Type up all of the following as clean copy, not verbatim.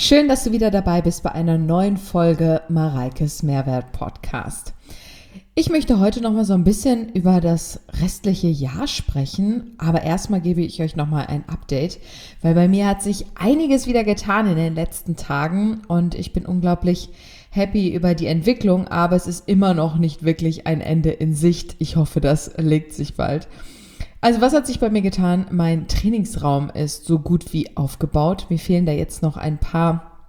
Schön, dass du wieder dabei bist bei einer neuen Folge Mareikes Mehrwert Podcast. Ich möchte heute noch mal so ein bisschen über das restliche Jahr sprechen, aber erstmal gebe ich euch noch mal ein Update, weil bei mir hat sich einiges wieder getan in den letzten Tagen und ich bin unglaublich happy über die Entwicklung, aber es ist immer noch nicht wirklich ein Ende in Sicht. Ich hoffe, das legt sich bald. Also was hat sich bei mir getan? Mein Trainingsraum ist so gut wie aufgebaut. Mir fehlen da jetzt noch ein paar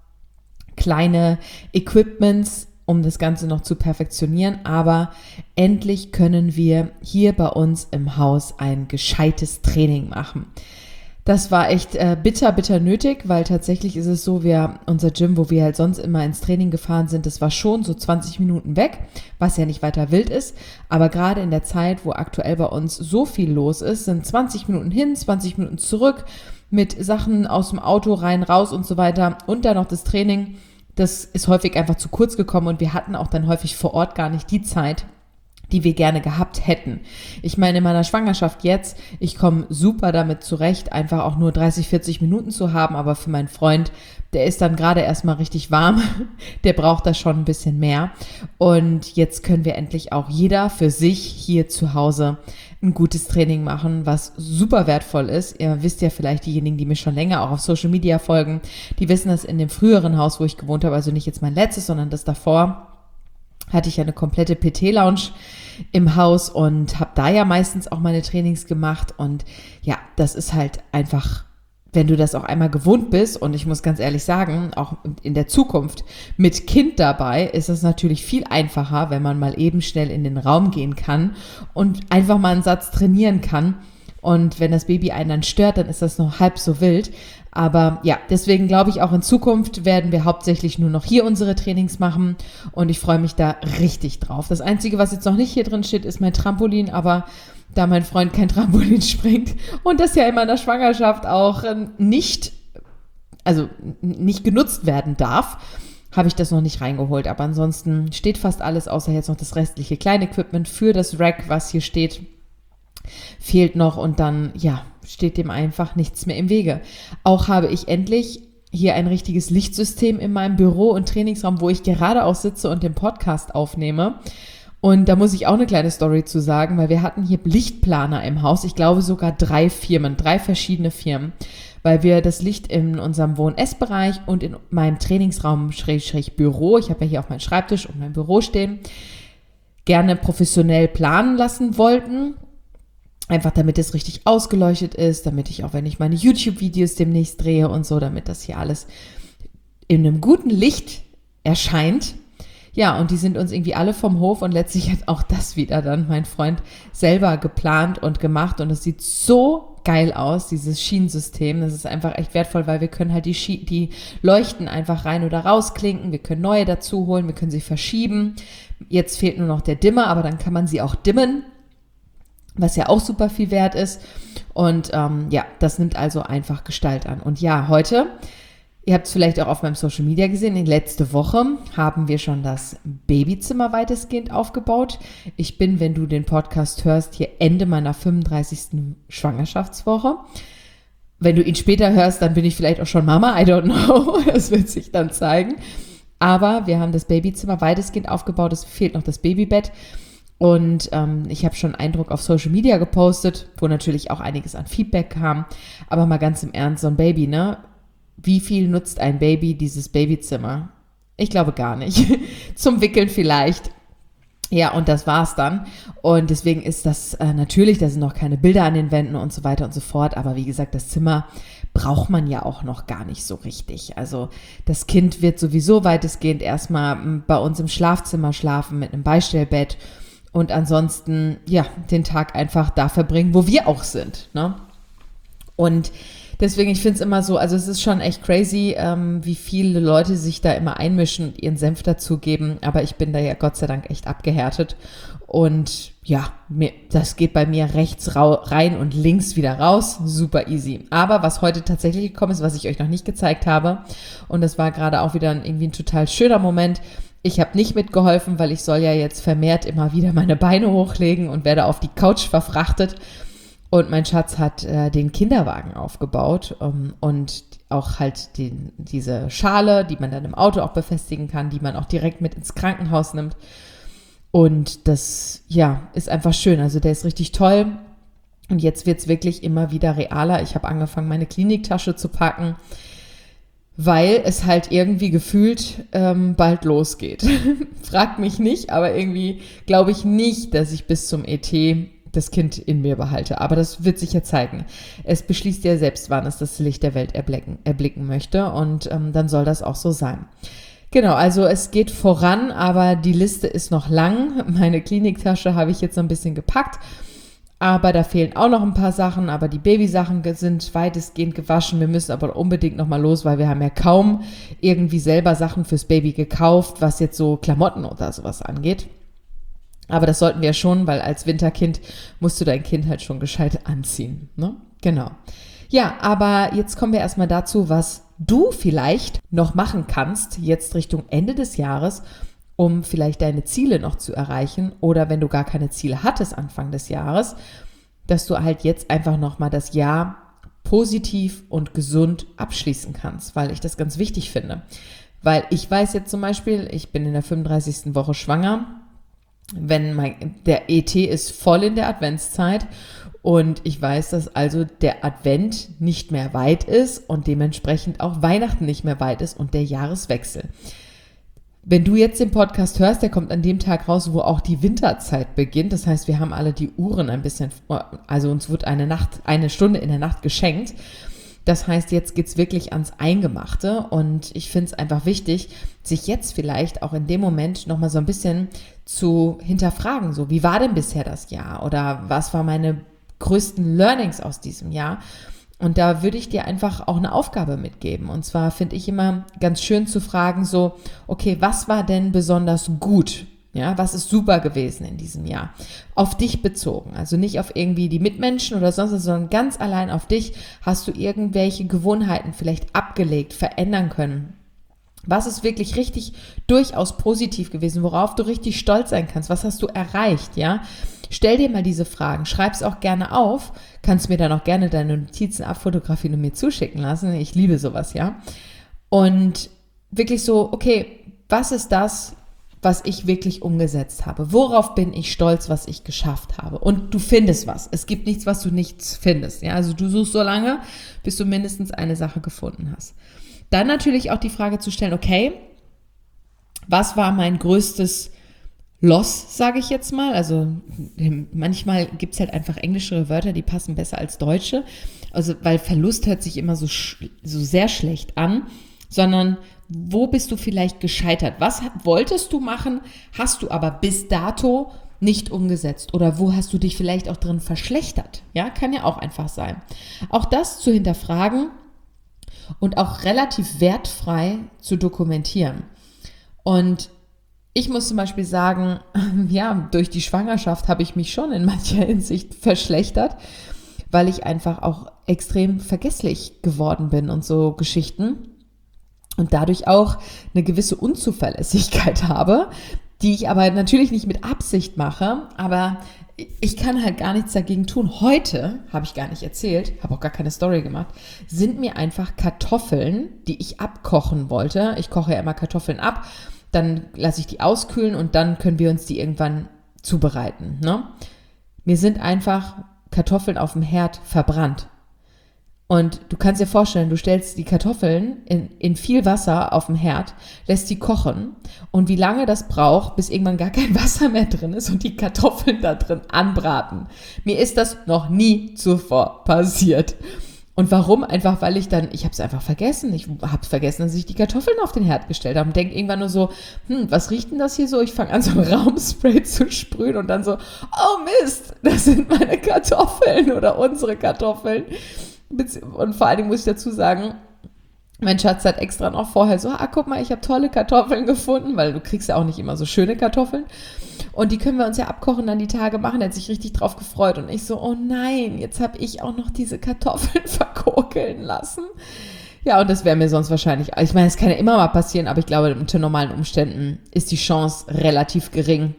kleine Equipments, um das Ganze noch zu perfektionieren. Aber endlich können wir hier bei uns im Haus ein gescheites Training machen. Das war echt bitter nötig, weil tatsächlich ist es so, unser Gym, wo wir halt sonst immer ins Training gefahren sind, das war schon so 20 Minuten weg, was ja nicht weiter wild ist. Aber gerade in der Zeit, wo aktuell bei uns so viel los ist, sind 20 Minuten hin, 20 Minuten zurück mit Sachen aus dem Auto rein, raus und so weiter und dann noch das Training. Das ist häufig einfach zu kurz gekommen und wir hatten auch dann häufig vor Ort gar nicht die Zeit, die wir gerne gehabt hätten. Ich meine, in meiner Schwangerschaft jetzt, ich komme super damit zurecht, einfach auch nur 30, 40 Minuten zu haben, aber für meinen Freund, der ist dann gerade erstmal richtig warm, der braucht da schon ein bisschen mehr. Und jetzt können wir endlich auch jeder für sich hier zu Hause ein gutes Training machen, was super wertvoll ist. Ihr wisst ja vielleicht, diejenigen, die mir schon länger auch auf Social Media folgen, die wissen, dass in dem früheren Haus, wo ich gewohnt habe, also nicht jetzt mein letztes, sondern das davor, hatte ich ja eine komplette PT-Lounge im Haus und habe da ja meistens auch meine Trainings gemacht. Und ja, das ist halt einfach, wenn du das auch einmal gewohnt bist, und ich muss ganz ehrlich sagen, auch in der Zukunft mit Kind dabei ist es natürlich viel einfacher, wenn man mal eben schnell in den Raum gehen kann und einfach mal einen Satz trainieren kann. Und wenn das Baby einen dann stört, dann ist das noch halb so wild. Aber ja, deswegen glaube ich, auch in Zukunft werden wir hauptsächlich nur noch hier unsere Trainings machen. Und ich freue mich da richtig drauf. Das Einzige, was jetzt noch nicht hier drin steht, ist mein Trampolin. Aber da mein Freund kein Trampolin springt und das ja in meiner Schwangerschaft auch nicht genutzt werden darf, habe ich das noch nicht reingeholt. Aber ansonsten steht fast alles, außer jetzt noch das restliche Klein-Equipment für das Rack, was hier steht, fehlt noch und dann, ja, steht dem einfach nichts mehr im Wege. Auch habe ich endlich hier ein richtiges Lichtsystem in meinem Büro und Trainingsraum, wo ich gerade auch sitze und den Podcast aufnehme. Und da muss ich auch eine kleine Story zu sagen, weil wir hatten hier Lichtplaner im Haus. Ich glaube sogar 3 verschiedene Firmen, weil wir das Licht in unserem Wohn-Ess-Bereich und in meinem Trainingsraum Büro, ich habe ja hier auf meinem Schreibtisch und mein Büro stehen, gerne professionell planen lassen wollten. Einfach damit es richtig ausgeleuchtet ist, damit ich auch, wenn ich meine YouTube-Videos demnächst drehe und so, damit das hier alles in einem guten Licht erscheint. Ja, und die sind uns irgendwie alle vom Hof und letztlich hat auch das wieder dann mein Freund selber geplant und gemacht und es sieht so geil aus, dieses Schienensystem. Das ist einfach echt wertvoll, weil wir können halt die Leuchten einfach rein oder rausklinken, wir können neue dazu holen, wir können sie verschieben. Jetzt fehlt nur noch der Dimmer, aber dann kann man sie auch dimmen, was ja auch super viel wert ist. Und ja, das nimmt also einfach Gestalt an. Und ja, heute, ihr habt es vielleicht auch auf meinem Social Media gesehen, letzte Woche haben wir schon das Babyzimmer weitestgehend aufgebaut. Ich bin, wenn du den Podcast hörst, hier Ende meiner 35. Schwangerschaftswoche. Wenn du ihn später hörst, dann bin ich vielleicht auch schon Mama, I don't know, das wird sich dann zeigen. Aber wir haben das Babyzimmer weitestgehend aufgebaut, es fehlt noch das Babybett. Und ich habe schon Eindruck auf Social Media gepostet, wo natürlich auch einiges an Feedback kam. Aber mal ganz im Ernst, so ein Baby, ne? Wie viel nutzt ein Baby dieses Babyzimmer? Ich glaube gar nicht. Zum Wickeln vielleicht. Ja, und das war's dann. Und deswegen ist das natürlich, da sind noch keine Bilder an den Wänden und so weiter und so fort. Aber wie gesagt, das Zimmer braucht man ja auch noch gar nicht so richtig. Also das Kind wird sowieso weitestgehend erstmal bei uns im Schlafzimmer schlafen mit einem Beistellbett. Und ansonsten, ja, den Tag einfach da verbringen, wo wir auch sind, ne? Und deswegen, ich finde es immer so, also es ist schon echt crazy, wie viele Leute sich da immer einmischen und ihren Senf dazugeben. Aber ich bin da ja Gott sei Dank echt abgehärtet. Und ja, das geht bei mir rechts rein und links wieder raus. Super easy. Aber was heute tatsächlich gekommen ist, was ich euch noch nicht gezeigt habe, und das war gerade auch wieder irgendwie ein total schöner Moment. Ich habe nicht mitgeholfen, weil ich soll ja jetzt vermehrt immer wieder meine Beine hochlegen und werde auf die Couch verfrachtet. Und mein Schatz hat den Kinderwagen aufgebaut und auch halt diese Schale, die man dann im Auto auch befestigen kann, die man auch direkt mit ins Krankenhaus nimmt. Und das, ja, ist einfach schön. Also der ist richtig toll. Und jetzt wird es wirklich immer wieder realer. Ich habe angefangen, meine Kliniktasche zu packen, weil es halt irgendwie gefühlt bald losgeht. Fragt mich nicht, aber irgendwie glaube ich nicht, dass ich bis zum ET das Kind in mir behalte. Aber das wird sich ja zeigen. Es beschließt ja selbst, wann es das Licht der Welt erblicken möchte. Und dann soll das auch so sein. Genau, also es geht voran, aber die Liste ist noch lang. Meine Kliniktasche habe ich jetzt noch ein bisschen gepackt. Aber da fehlen auch noch ein paar Sachen, aber die Babysachen sind weitestgehend gewaschen. Wir müssen aber unbedingt nochmal los, weil wir haben ja kaum irgendwie selber Sachen fürs Baby gekauft, was jetzt so Klamotten oder sowas angeht. Aber das sollten wir schon, weil als Winterkind musst du dein Kind halt schon gescheit anziehen, ne? Genau. Ja, aber jetzt kommen wir erstmal dazu, was du vielleicht noch machen kannst, jetzt Richtung Ende des Jahres, um vielleicht deine Ziele noch zu erreichen oder wenn du gar keine Ziele hattest Anfang des Jahres, dass du halt jetzt einfach nochmal das Jahr positiv und gesund abschließen kannst, weil ich das ganz wichtig finde. Weil ich weiß jetzt zum Beispiel, ich bin in der 35. Woche schwanger, der ET ist voll in der Adventszeit und ich weiß, dass also der Advent nicht mehr weit ist und dementsprechend auch Weihnachten nicht mehr weit ist und der Jahreswechsel. Wenn du jetzt den Podcast hörst, der kommt an dem Tag raus, wo auch die Winterzeit beginnt. Das heißt, wir haben alle die Uhren ein bisschen, also uns wird eine Stunde in der Nacht geschenkt. Das heißt, jetzt geht's wirklich ans Eingemachte und ich finde es einfach wichtig, sich jetzt vielleicht auch in dem Moment nochmal so ein bisschen zu hinterfragen. So, wie war denn bisher das Jahr oder was waren meine größten Learnings aus diesem Jahr? Und da würde ich dir einfach auch eine Aufgabe mitgeben. Und zwar finde ich immer ganz schön zu fragen so, okay, was war denn besonders gut? Ja, was ist super gewesen in diesem Jahr? Auf dich bezogen, also nicht auf irgendwie die Mitmenschen oder sonst was, sondern ganz allein auf dich. Hast du irgendwelche Gewohnheiten vielleicht abgelegt, verändern können? Was ist wirklich richtig durchaus positiv gewesen, worauf du richtig stolz sein kannst? Was hast du erreicht, ja? Stell dir mal diese Fragen, schreib's auch gerne auf, kannst mir dann auch gerne deine Notizen abfotografieren und mir zuschicken lassen. Ich liebe sowas, ja? Und wirklich so, okay, was ist das, was ich wirklich umgesetzt habe? Worauf bin ich stolz, was ich geschafft habe? Und du findest was. Es gibt nichts, was du nicht findest, ja? Also du suchst so lange, bis du mindestens eine Sache gefunden hast. Dann natürlich auch die Frage zu stellen, okay, was war mein größtes Loss, sage ich jetzt mal. Also manchmal gibt es halt einfach englischere Wörter, die passen besser als deutsche. Also weil Verlust hört sich immer so sehr schlecht an, sondern wo bist du vielleicht gescheitert? Was wolltest du machen, hast du aber bis dato nicht umgesetzt? Oder wo hast du dich vielleicht auch drin verschlechtert? Ja, kann ja auch einfach sein. Auch das zu hinterfragen und auch relativ wertfrei zu dokumentieren. Und ich muss zum Beispiel sagen, ja, durch die Schwangerschaft habe ich mich schon in mancher Hinsicht verschlechtert, weil ich einfach auch extrem vergesslich geworden bin und so Geschichten und dadurch auch eine gewisse Unzuverlässigkeit habe, die ich aber natürlich nicht mit Absicht mache, aber ich kann halt gar nichts dagegen tun. Heute, habe ich gar nicht erzählt, habe auch gar keine Story gemacht, sind mir einfach Kartoffeln, die ich abkochen wollte. Ich koche ja immer Kartoffeln ab, dann lasse ich die auskühlen und dann können wir uns die irgendwann zubereiten, ne? Mir sind einfach Kartoffeln auf dem Herd verbrannt. Und du kannst dir vorstellen, du stellst die Kartoffeln in viel Wasser auf dem Herd, lässt die kochen und wie lange das braucht, bis irgendwann gar kein Wasser mehr drin ist und die Kartoffeln da drin anbraten. Mir ist das noch nie zuvor passiert. Und warum? Einfach, weil ich habe es einfach vergessen. Ich habe vergessen, dass ich die Kartoffeln auf den Herd gestellt habe und denke irgendwann nur so, was riecht denn das hier so? Ich fange an, so ein Raumspray zu sprühen und dann so, oh Mist, das sind meine Kartoffeln oder unsere Kartoffeln. Und vor allen Dingen muss ich dazu sagen, mein Schatz hat extra noch vorher so, guck mal, ich habe tolle Kartoffeln gefunden, weil du kriegst ja auch nicht immer so schöne Kartoffeln. Und die können wir uns ja abkochen, dann die Tage machen. Er hat sich richtig drauf gefreut. Und ich so, oh nein, jetzt habe ich auch noch diese Kartoffeln verkokeln lassen. Ja, und das wäre mir sonst wahrscheinlich, ich meine, es kann ja immer mal passieren, aber ich glaube, unter normalen Umständen ist die Chance relativ gering,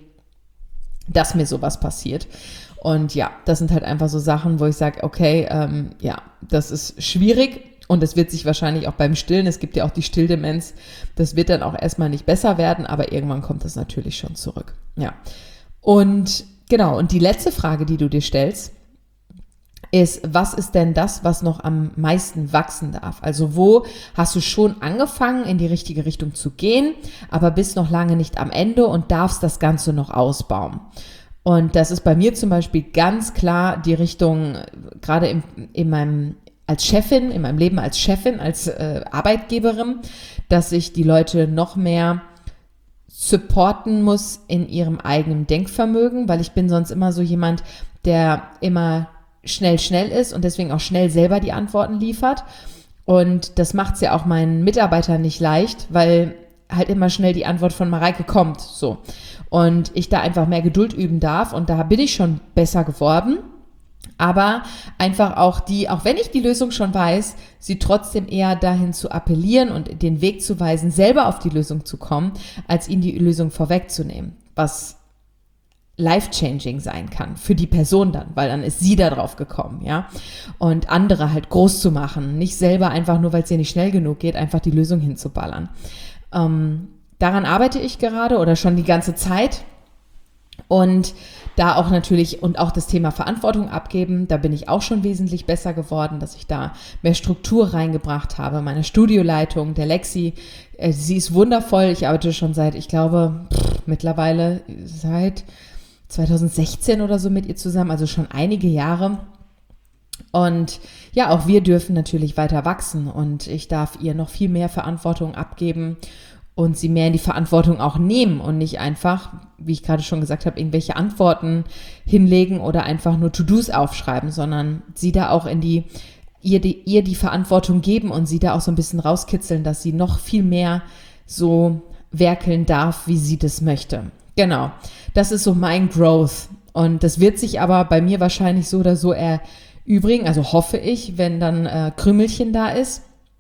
dass mir sowas passiert. Und ja, das sind halt einfach so Sachen, wo ich sage, okay, ja, das ist schwierig Und das wird sich wahrscheinlich auch beim Stillen, es gibt ja auch die Stilldemenz, das wird dann auch erstmal nicht besser werden, aber irgendwann kommt das natürlich schon zurück. Ja. Und genau, und die letzte Frage, die du dir stellst, ist, was ist denn das, was noch am meisten wachsen darf? Also wo hast du schon angefangen, in die richtige Richtung zu gehen, aber bist noch lange nicht am Ende und darfst das Ganze noch ausbauen? Und das ist bei mir zum Beispiel ganz klar die Richtung, gerade in meinem Leben als Chefin, als Arbeitgeberin, dass ich die Leute noch mehr supporten muss in ihrem eigenen Denkvermögen, weil ich bin sonst immer so jemand, der immer schnell ist und deswegen auch schnell selber die Antworten liefert. Und das macht es ja auch meinen Mitarbeitern nicht leicht, weil halt immer schnell die Antwort von Mareike kommt, so. Und ich da einfach mehr Geduld üben darf und da bin ich schon besser geworden. Aber einfach auch wenn ich die Lösung schon weiß, sie trotzdem eher dahin zu appellieren und den Weg zu weisen, selber auf die Lösung zu kommen, als ihnen die Lösung vorwegzunehmen, was life-changing sein kann für die Person dann, weil dann ist sie da drauf gekommen, ja. Und andere halt groß zu machen, nicht selber einfach nur, weil es ihr nicht schnell genug geht, einfach die Lösung hinzuballern. Daran arbeite ich gerade oder schon die ganze Zeit. Und da auch natürlich, und auch das Thema Verantwortung abgeben, da bin ich auch schon wesentlich besser geworden, dass ich da mehr Struktur reingebracht habe. Meine Studioleitung, der Lexi, sie ist wundervoll. Ich arbeite schon mittlerweile seit 2016 oder so mit ihr zusammen, also schon einige Jahre. Und ja, auch wir dürfen natürlich weiter wachsen und ich darf ihr noch viel mehr Verantwortung abgeben und sie mehr in die Verantwortung auch nehmen und nicht einfach, wie ich gerade schon gesagt habe, irgendwelche Antworten hinlegen oder einfach nur To-Dos aufschreiben, sondern sie da auch ihr die Verantwortung geben und sie da auch so ein bisschen rauskitzeln, dass sie noch viel mehr so werkeln darf, wie sie das möchte. Genau, das ist so mein Growth und das wird sich aber bei mir wahrscheinlich so oder so erübrigen, also hoffe ich, wenn dann Krümelchen da ist.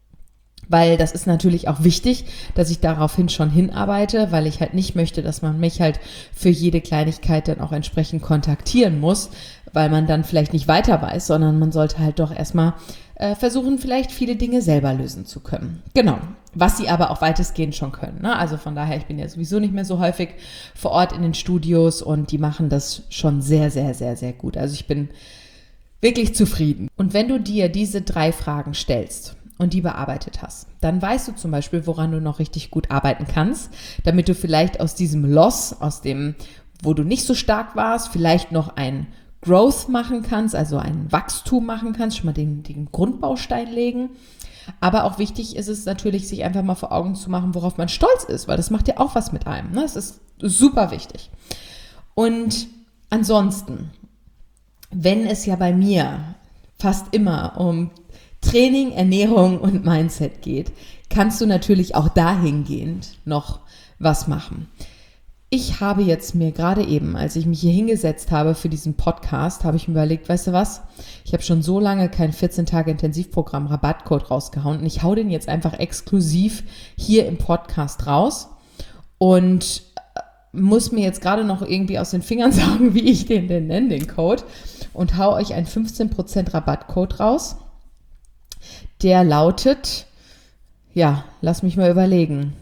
Weil das ist natürlich auch wichtig, dass ich daraufhin schon hinarbeite, weil ich halt nicht möchte, dass man mich halt für jede Kleinigkeit dann auch entsprechend kontaktieren muss, weil man dann vielleicht nicht weiter weiß, sondern man sollte halt doch erstmal versuchen, vielleicht viele Dinge selber lösen zu können. Genau, was sie aber auch weitestgehend schon können, ne? Also von daher, ich bin ja sowieso nicht mehr so häufig vor Ort in den Studios und die machen das schon sehr, sehr, sehr, sehr gut. Also ich bin wirklich zufrieden. Und wenn du dir diese 3 Fragen stellst und die bearbeitet hast, dann weißt du zum Beispiel, woran du noch richtig gut arbeiten kannst, damit du vielleicht aus diesem Loss, aus dem, wo du nicht so stark warst, vielleicht noch ein Growth machen kannst, also ein Wachstum machen kannst, schon mal den Grundbaustein legen. Aber auch wichtig ist es natürlich, sich einfach mal vor Augen zu machen, worauf man stolz ist, weil das macht ja auch was mit einem, ne? Das ist super wichtig. Und ansonsten, wenn es ja bei mir fast immer um Training, Ernährung und Mindset geht, kannst du natürlich auch dahingehend noch was machen. Ich habe jetzt mir gerade eben, als ich mich hier hingesetzt habe für diesen Podcast, habe ich mir überlegt, weißt du was, ich habe schon so lange kein 14-Tage-Intensivprogramm Rabattcode rausgehauen und ich hau den jetzt einfach exklusiv hier im Podcast raus und muss mir jetzt gerade noch irgendwie aus den Fingern sagen, wie ich den denn nenne, den Code, und hau euch einen 15% Rabattcode raus. Der lautet, ja, lass mich mal überlegen.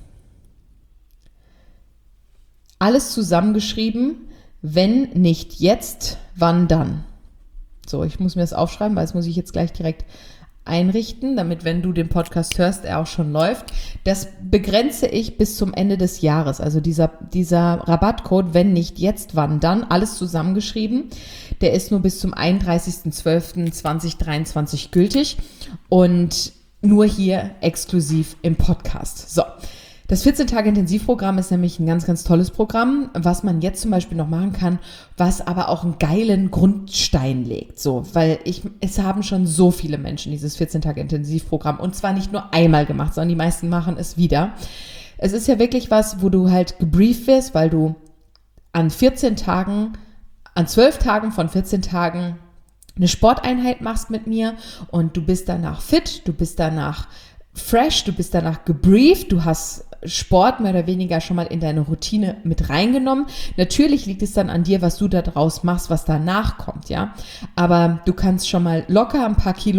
Alles zusammengeschrieben, wenn nicht jetzt, wann dann? So, ich muss mir das aufschreiben, weil das muss ich jetzt gleich direkt einrichten, damit, wenn du den Podcast hörst, er auch schon läuft. Das begrenze ich bis zum Ende des Jahres. Also dieser Rabattcode, wenn nicht jetzt, wann dann, alles zusammengeschrieben, der ist nur bis zum 31.12.2023 gültig und nur hier exklusiv im Podcast. So. Das 14-Tage-Intensivprogramm ist nämlich ein ganz, ganz tolles Programm, was man jetzt zum Beispiel noch machen kann, was aber auch einen geilen Grundstein legt. So, weil es haben schon so viele Menschen dieses 14-Tage-Intensivprogramm und zwar nicht nur einmal gemacht, sondern die meisten machen es wieder. Es ist ja wirklich was, wo du halt gebrieft wirst, weil du an 12 Tagen von 14 Tagen eine Sporteinheit machst mit mir und du bist danach fit, du bist danach fresh, du bist danach gebrieft, du hast Sport mehr oder weniger schon mal in deine Routine mit reingenommen. Natürlich liegt es dann an dir, was du da draus machst, was danach kommt, ja. Aber du kannst schon mal locker ein paar Kilos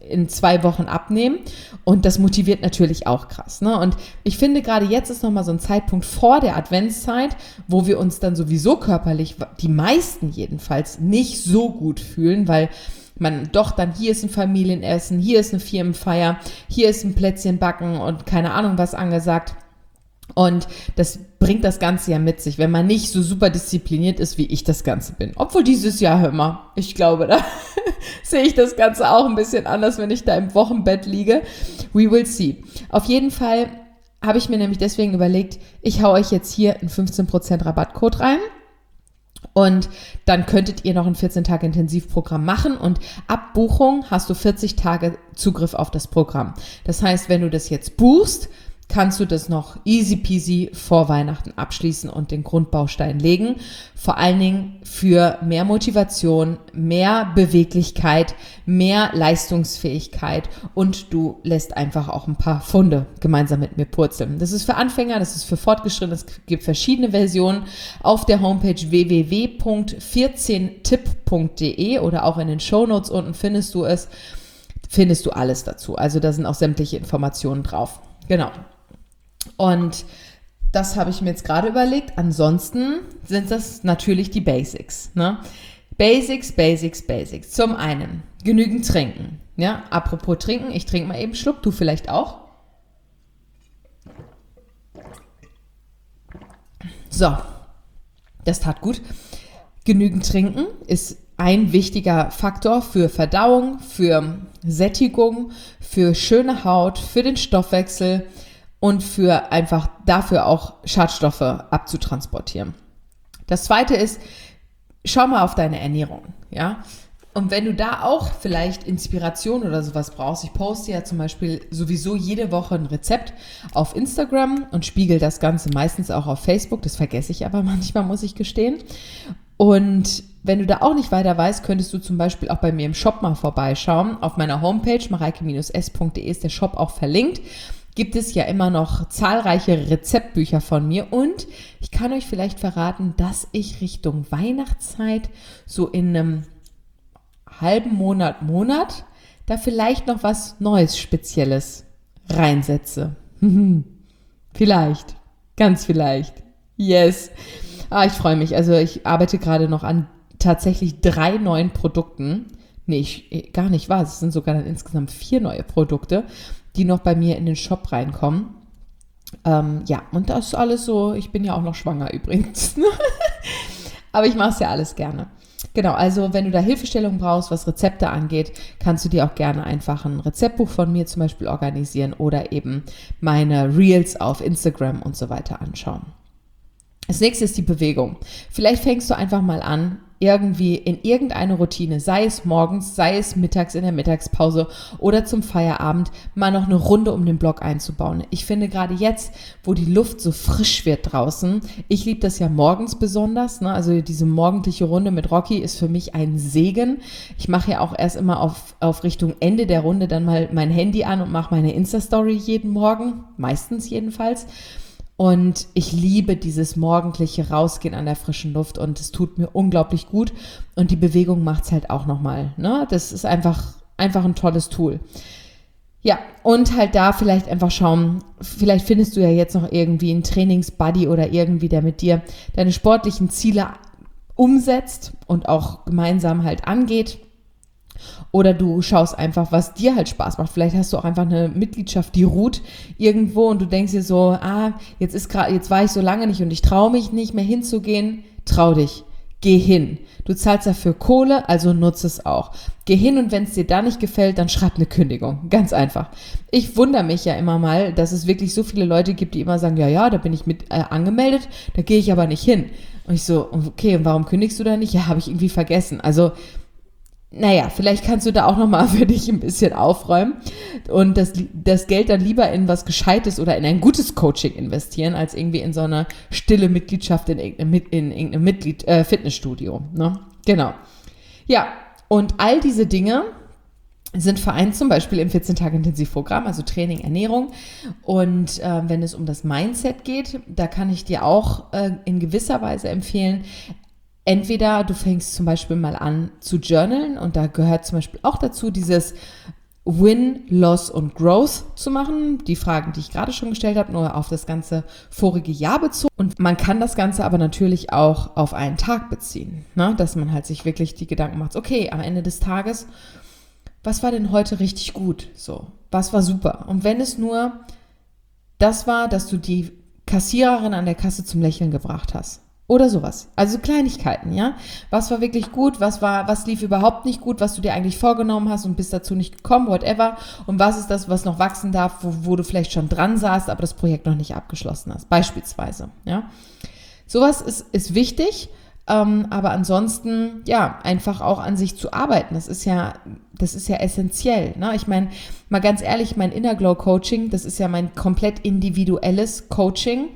in 2 Wochen abnehmen und das motiviert natürlich auch krass. Ne? Und ich finde, gerade jetzt ist nochmal so ein Zeitpunkt vor der Adventszeit, wo wir uns dann sowieso körperlich, die meisten jedenfalls, nicht so gut fühlen, weil man doch dann, hier ist ein Familienessen, hier ist eine Firmenfeier, hier ist ein Plätzchen backen und keine Ahnung was angesagt. Und das bringt das Ganze ja mit sich, wenn man nicht so super diszipliniert ist, wie ich das Ganze bin. Obwohl dieses Jahr, hör mal, ich glaube, da sehe ich das Ganze auch ein bisschen anders, wenn ich da im Wochenbett liege. We will see. Auf jeden Fall habe ich mir nämlich deswegen überlegt, ich hau euch jetzt hier einen 15% Rabattcode rein. Und dann könntet ihr noch ein 14-Tage-Intensivprogramm machen und ab Buchung hast du 40 Tage Zugriff auf das Programm. Das heißt, wenn du das jetzt buchst, kannst du das noch easy peasy vor Weihnachten abschließen und den Grundbaustein legen. Vor allen Dingen für mehr Motivation, mehr Beweglichkeit, mehr Leistungsfähigkeit und du lässt einfach auch ein paar Pfunde gemeinsam mit mir purzeln. Das ist für Anfänger, das ist für Fortgeschrittene, es gibt verschiedene Versionen auf der Homepage www.14tipp.de oder auch in den Shownotes unten findest du alles dazu. Also da sind auch sämtliche Informationen drauf. Genau. Und das habe ich mir jetzt gerade überlegt. Ansonsten sind das natürlich die Basics. Ne? Basics. Zum einen genügend trinken. Ja? Apropos trinken, ich trinke mal eben einen Schluck, du vielleicht auch. So, das tat gut. Genügend trinken ist ein wichtiger Faktor für Verdauung, für Sättigung, für schöne Haut, für den Stoffwechsel und für einfach dafür auch Schadstoffe abzutransportieren. Das zweite ist, schau mal auf deine Ernährung, ja. Und wenn du da auch vielleicht Inspiration oder sowas brauchst, ich poste ja zum Beispiel sowieso jede Woche ein Rezept auf Instagram und spiegel das Ganze meistens auch auf Facebook, das vergesse ich aber manchmal, muss ich gestehen. Und wenn du da auch nicht weiter weißt, könntest du zum Beispiel auch bei mir im Shop mal vorbeischauen. Auf meiner Homepage mareike-s.de ist der Shop auch verlinkt. Gibt es ja immer noch zahlreiche Rezeptbücher von mir und ich kann euch vielleicht verraten, dass ich Richtung Weihnachtszeit so in einem halben Monat da vielleicht noch was Neues, Spezielles reinsetze. Vielleicht, ganz vielleicht. Yes. Ich freue mich. Also ich arbeite gerade noch an tatsächlich 3 neuen Produkten. Nee, gar nicht wahr. Es sind sogar dann insgesamt 4 neue Produkte, die noch bei mir in den Shop reinkommen. Ja, und das ist alles so, ich bin ja auch noch schwanger übrigens. Aber ich mache es ja alles gerne. Genau, also wenn du da Hilfestellung brauchst, was Rezepte angeht, kannst du dir auch gerne einfach ein Rezeptbuch von mir zum Beispiel organisieren oder eben meine Reels auf Instagram und so weiter anschauen. Das nächste ist die Bewegung. Vielleicht fängst du einfach mal an, irgendwie in irgendeine Routine, sei es morgens, sei es mittags in der Mittagspause oder zum Feierabend, mal noch eine Runde um den Block einzubauen. Ich finde gerade jetzt, wo die Luft so frisch wird draußen, ich liebe das ja morgens besonders, ne? Also diese morgendliche Runde mit Rocky ist für mich ein Segen. Ich mache ja auch erst immer auf Richtung Ende der Runde dann mal mein Handy an und mache meine Insta-Story jeden Morgen, meistens jedenfalls. Und ich liebe dieses morgendliche Rausgehen an der frischen Luft und es tut mir unglaublich gut und die Bewegung macht es halt auch nochmal, ne? Das ist einfach ein tolles Tool. Ja, und halt da vielleicht einfach schauen, vielleicht findest du ja jetzt noch irgendwie einen Trainingsbuddy oder irgendwie, der mit dir deine sportlichen Ziele umsetzt und auch gemeinsam halt angeht. Oder du schaust einfach, was dir halt Spaß macht. Vielleicht hast du auch einfach eine Mitgliedschaft, die ruht irgendwo und du denkst dir so, jetzt war ich so lange nicht und ich traue mich nicht mehr hinzugehen. Trau dich, geh hin. Du zahlst dafür Kohle, also nutze es auch. Geh hin und wenn es dir da nicht gefällt, dann schreib eine Kündigung. Ganz einfach. Ich wundere mich ja immer mal, dass es wirklich so viele Leute gibt, die immer sagen, ja, da bin ich mit angemeldet, da gehe ich aber nicht hin. Und ich so, okay, und warum kündigst du da nicht? Ja, habe ich irgendwie vergessen. Also naja, vielleicht kannst du da auch nochmal für dich ein bisschen aufräumen und das Geld dann lieber in was Gescheites oder in ein gutes Coaching investieren, als irgendwie in so eine stille Mitgliedschaft in irgendeinem Fitnessstudio. Ne? Genau. Ja, und all diese Dinge sind vereint zum Beispiel im 14-Tage-Intensivprogramm, also Training, Ernährung. Und wenn es um das Mindset geht, da kann ich dir auch in gewisser Weise empfehlen, entweder du fängst zum Beispiel mal an zu journalen und da gehört zum Beispiel auch dazu dieses Win, Loss und Growth zu machen. Die Fragen, die ich gerade schon gestellt habe, nur auf das ganze vorige Jahr bezogen. Und man kann das Ganze aber natürlich auch auf einen Tag beziehen, ne? Dass man halt sich wirklich die Gedanken macht, okay, am Ende des Tages, was war denn heute richtig gut? So, was war super? Und wenn es nur das war, dass du die Kassiererin an der Kasse zum Lächeln gebracht hast. Oder sowas. Also Kleinigkeiten, ja. Was war wirklich gut, was lief überhaupt nicht gut, was du dir eigentlich vorgenommen hast und bist dazu nicht gekommen, whatever. Und was ist das, was noch wachsen darf, wo du vielleicht schon dran saßt, aber das Projekt noch nicht abgeschlossen hast, beispielsweise, ja. Sowas ist wichtig, aber ansonsten, ja, einfach auch an sich zu arbeiten. Das ist ja essentiell, ne? Ich meine, mal ganz ehrlich, mein Inner Glow Coaching, das ist ja mein komplett individuelles Coaching.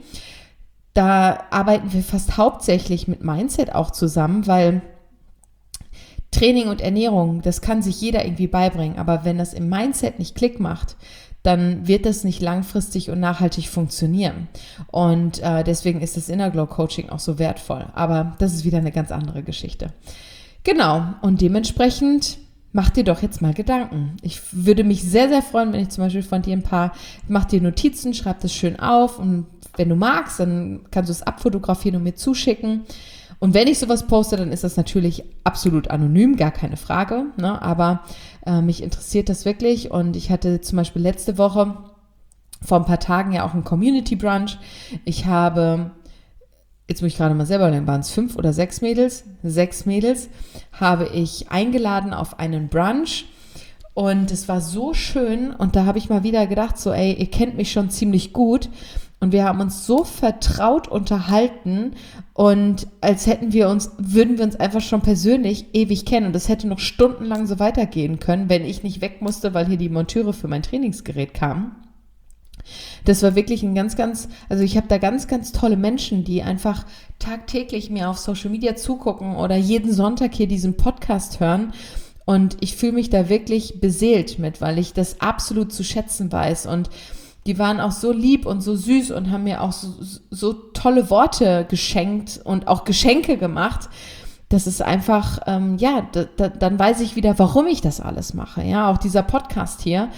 Da arbeiten wir fast hauptsächlich mit Mindset auch zusammen, weil Training und Ernährung, das kann sich jeder irgendwie beibringen. Aber wenn das im Mindset nicht Klick macht, dann wird das nicht langfristig und nachhaltig funktionieren. Und deswegen ist das Inner Glow Coaching auch so wertvoll. Aber das ist wieder eine ganz andere Geschichte. Genau, und dementsprechend mach dir doch jetzt mal Gedanken. Ich würde mich sehr, sehr freuen, wenn ich zum Beispiel von dir mach dir Notizen, schreib das schön auf und wenn du magst, dann kannst du es abfotografieren und mir zuschicken. Und wenn ich sowas poste, dann ist das natürlich absolut anonym, gar keine Frage, ne? Aber mich interessiert das wirklich und ich hatte zum Beispiel letzte Woche vor ein paar Tagen ja auch einen Community Brunch. Ich habe, jetzt muss ich gerade mal selber denken, waren es 5 oder 6 Mädels? 6 Mädels habe ich eingeladen auf einen Brunch. Und es war so schön und da habe ich mal wieder gedacht, so ey, ihr kennt mich schon ziemlich gut und wir haben uns so vertraut unterhalten und als würden wir uns einfach schon persönlich ewig kennen und das hätte noch stundenlang so weitergehen können, wenn ich nicht weg musste, weil hier die Monteure für mein Trainingsgerät kamen. Das war wirklich also ich habe da ganz, ganz tolle Menschen, die einfach tagtäglich mir auf Social Media zugucken oder jeden Sonntag hier diesen Podcast hören. Und ich fühle mich da wirklich beseelt mit, weil ich das absolut zu schätzen weiß. Und die waren auch so lieb und so süß und haben mir auch so tolle Worte geschenkt und auch Geschenke gemacht. Das ist einfach, dann weiß ich wieder, warum ich das alles mache. Ja, auch dieser Podcast hier.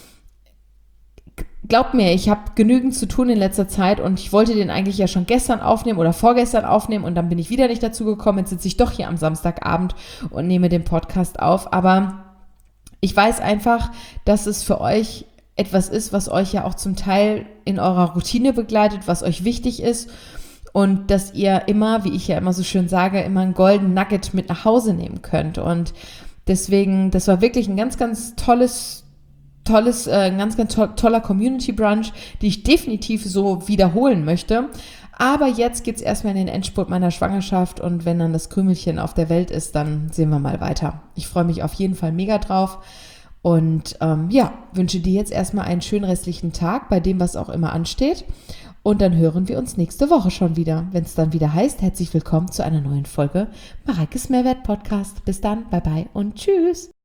Glaubt mir, ich habe genügend zu tun in letzter Zeit und ich wollte den eigentlich ja schon gestern aufnehmen oder vorgestern aufnehmen und dann bin ich wieder nicht dazu gekommen. Jetzt sitze ich doch hier am Samstagabend und nehme den Podcast auf. Aber ich weiß einfach, dass es für euch etwas ist, was euch ja auch zum Teil in eurer Routine begleitet, was euch wichtig ist und dass ihr immer, wie ich ja immer so schön sage, immer einen Golden Nugget mit nach Hause nehmen könnt. Und deswegen, das war wirklich ein ganz, ganz toller Community Brunch, die ich definitiv so wiederholen möchte. Aber jetzt geht's erstmal in den Endspurt meiner Schwangerschaft und wenn dann das Krümelchen auf der Welt ist, dann sehen wir mal weiter. Ich freue mich auf jeden Fall mega drauf und wünsche dir jetzt erstmal einen schönen restlichen Tag bei dem, was auch immer ansteht. Und dann hören wir uns nächste Woche schon wieder, wenn es dann wieder heißt, herzlich willkommen zu einer neuen Folge Mareikes Mehrwert Podcast. Bis dann, bye bye und tschüss.